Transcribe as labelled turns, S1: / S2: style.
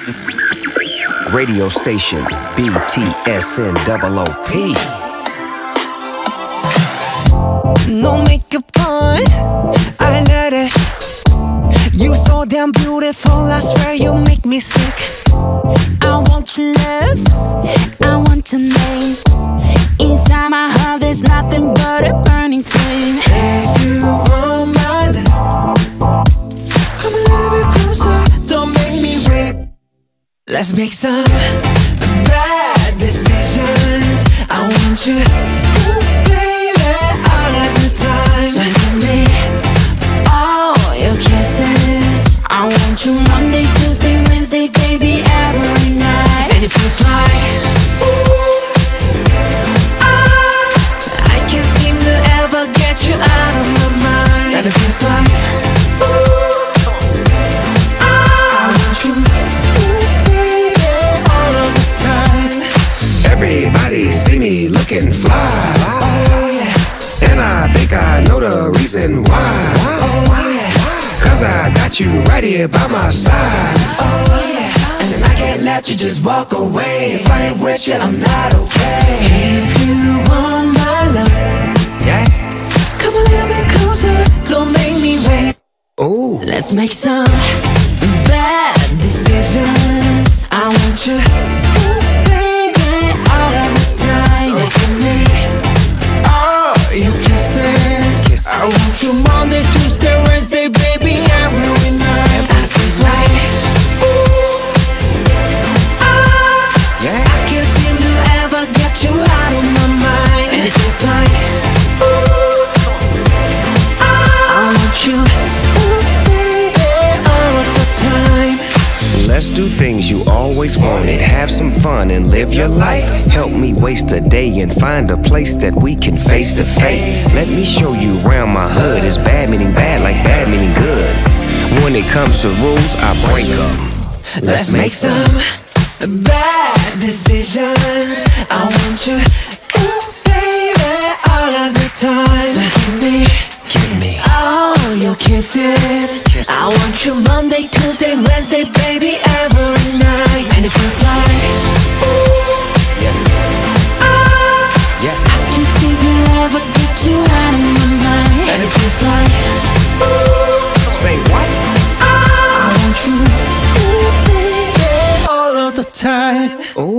S1: Radio station BTSN OOP.
S2: No makeup on, I let it. You so damn beautiful, I swear you make me sick.
S3: I want your love, I want your name. Inside my heart there's nothing but a burning flame.
S2: If you want my love, come a little bit closer, don't make me wait. Let's make some bad decisions. I want you, ooh, baby, all of the time. So give me all your kisses. I want you Monday, Tuesday, Wednesday, baby, every night. And it feels like, ooh, I can't seem to ever get you out of my mind. And it feels like, ooh, I want you, ooh, baby, all of the time.
S1: Everybody see me looking fly,
S2: Oh yeah,
S1: and I think I know the reason why.
S2: oh yeah,
S1: Cause I got you right here by my side.
S2: oh yeah. And I can't let you just walk away. If I ain't with you, I'm not okay. If you want my love,
S1: Yeah.
S2: come a little bit closer, don't make me wait.
S1: Ooh.
S2: Let's make some bad decisions. I want you, ooh, baby, all of the time. So give me all your kisses. I want you Monday, Tuesday, Wednesday, baby, every night. And it feels like, ooh,
S1: Yeah.
S2: I can't seem to ever get you out of my mind. And it feels like, ooh, I want you, ooh, baby, all of the time.
S1: Let's do things you always wanted. Have some fun and live your life. Help me waste a day and find a place that we can face to face. Let me show you around my hood. It's bad meaning bad like bad meaning good. When it comes to rules, I break them.
S2: Let's make some bad decisions. I want you, ooh, baby, all of the time. So give me all your kisses. I want you Monday, Tuesday, Wednesday, baby, every night. And it feels like, ooh,
S1: Yes. Yes.
S2: I can't seem to ever get you out of my mind. And it feels like, ooh,
S1: Say what?
S2: I want you, ooh, baby, all of the time.
S1: Ooh.